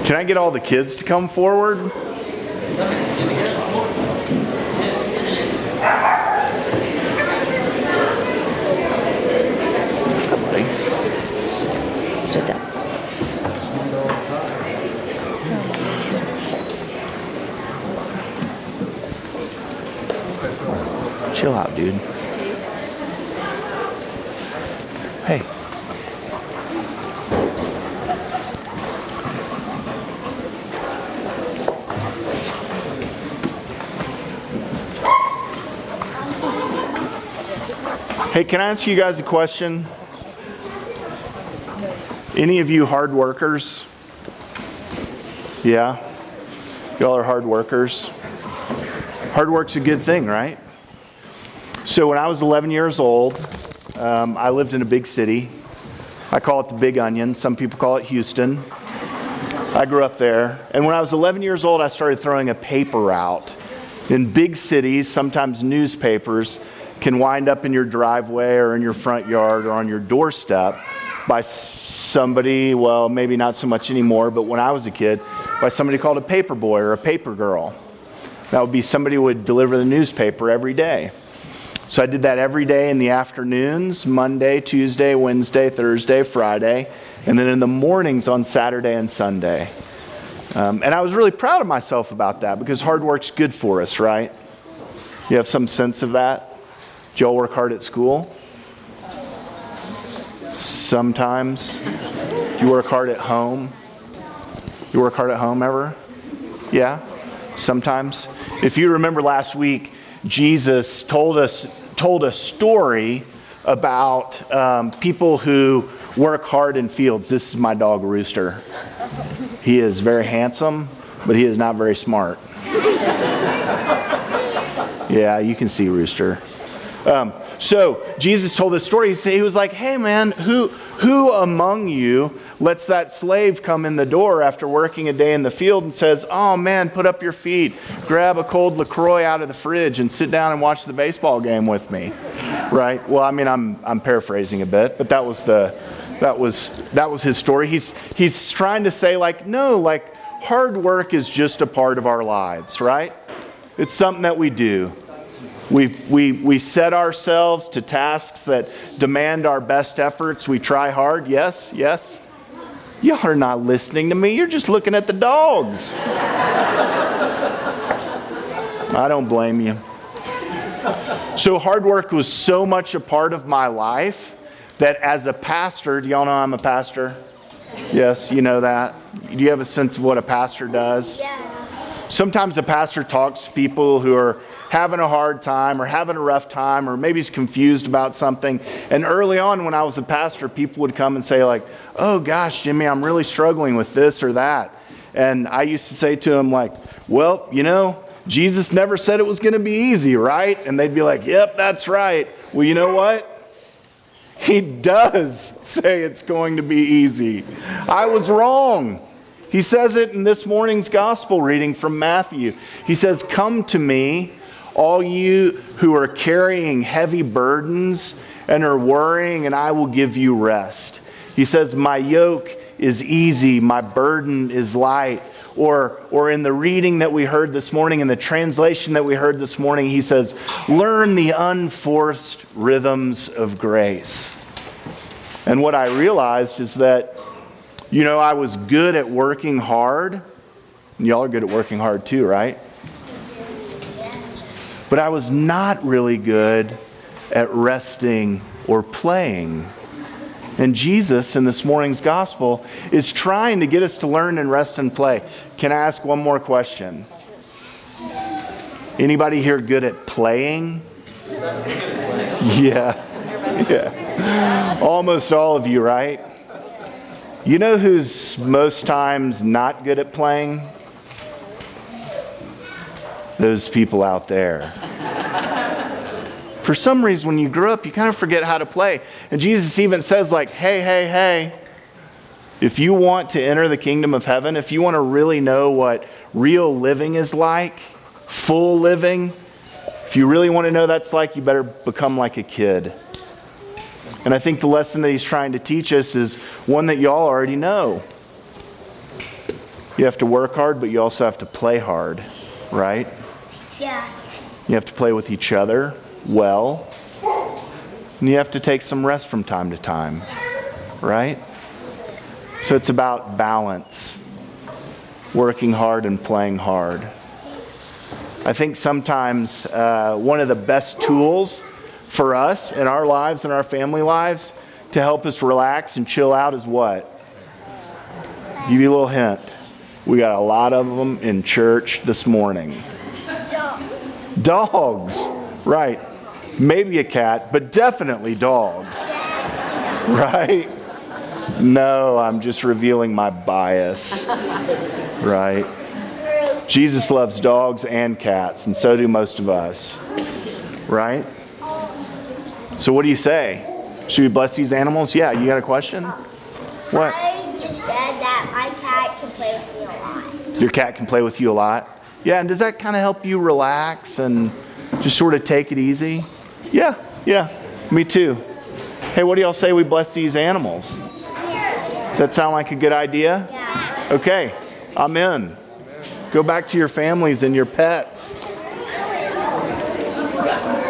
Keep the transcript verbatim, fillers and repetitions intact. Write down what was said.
Can I get all the kids to come forward? Sit down. Chill out, dude. Hey. Hey, can I ask you guys a question? Any of you hard workers? Yeah? Y'all are hard workers? Hard work's a good thing, right? So when I was eleven years old, um, I lived in a big city. I call it the Big Onion. Some people call it Houston. I grew up there. And when I was eleven years old, I started throwing a paper out. In big cities, sometimes newspapers can wind up in your driveway or in your front yard or on your doorstep by somebody, well, maybe not so much anymore, but when I was a kid, by somebody called a paper boy or a paper girl. That would be somebody who would deliver the newspaper every day. So I did that every day in the afternoons, Monday, Tuesday, Wednesday, Thursday, Friday, and then in the mornings on Saturday and Sunday. Um, and I was really proud of myself about that because hard work's good for us, right? You have some sense of that? Do y'all work hard at school? Sometimes. You work hard at home? You work hard at home ever? Yeah? Sometimes. If you remember last week, Jesus told us told a story about um, people who work hard in fields. This is my dog, Rooster. He is very handsome, but he is not very smart. Yeah, you can see Rooster. Um, so Jesus told this story. He was like, hey man, who who among you lets that slave come in the door after working a day in the field and says, oh man, put up your feet, grab a cold LaCroix out of the fridge and sit down and watch the baseball game with me, right? Well, I mean, I'm I'm paraphrasing a bit, but that was the that was that was his story. He's he's trying to say like, no, like hard work is just a part of our lives, right? It's something that we do. We, we, we set ourselves to tasks that demand our best efforts. We try hard. Yes, yes. Y'all are not listening to me. You're just looking at the dogs. I don't blame you. So hard work was so much a part of my life that as a pastor, do y'all know I'm a pastor? Yes, you know that. Do you have a sense of what a pastor does? Yeah. Sometimes a pastor talks to people who are having a hard time or having a rough time or maybe he's confused about something. And early on when I was a pastor, people would come and say like, oh gosh, Jimmy, I'm really struggling with this or that. And I used to say to them like, well, you know, Jesus never said it was going to be easy, right? And they'd be like, yep, that's right. Well, you know what? He does say it's going to be easy. I was wrong. He says it in this morning's gospel reading from Matthew. He says, come to me, all you who are carrying heavy burdens and are worrying, and I will give you rest. He says, my yoke is easy, my burden is light. Or, or in the reading that we heard this morning, in the translation that we heard this morning, he says, learn the unforced rhythms of grace. And what I realized is that, you know, I was good at working hard. And y'all are good at working hard too, right? But I was not really good at resting or playing. And Jesus, in this morning's gospel, is trying to get us to learn and rest and play. Can I ask one more question? Anybody here good at playing? Yeah. Yeah. Almost all of you, right? You know who's most times not good at playing? Those people out there. For some reason, when you grow up, you kind of forget how to play. And Jesus even says like, hey, hey, hey, if you want to enter the kingdom of heaven, if you want to really know what real living is like, full living, if you really want to know that's like, you better become like a kid. And I think the lesson that he's trying to teach us is one that y'all already know. You have to work hard, but you also have to play hard, right? Yeah. You have to play with each other well. And you have to take some rest from time to time, right? So it's about balance, working hard and playing hard. I think sometimes uh, one of the best tools for us in our lives and our family lives to help us relax and chill out is what? Give you a little hint. We got a lot of them in church this morning. Dogs, right. Maybe a cat, but definitely dogs, right? No, I'm just revealing my bias, right? Jesus loves dogs and cats, and so do most of us, right? So what do you say? Should we bless these animals? Yeah, you got a question? What? I just said that my cat can play with me a lot. Your cat can play with you a lot? Yeah, and does that kind of help you relax and just sort of take it easy? Yeah, yeah, me too. Hey, what do y'all say we bless these animals? Does that sound like a good idea? Yeah. Okay, I'm in. Go back to your families and your pets.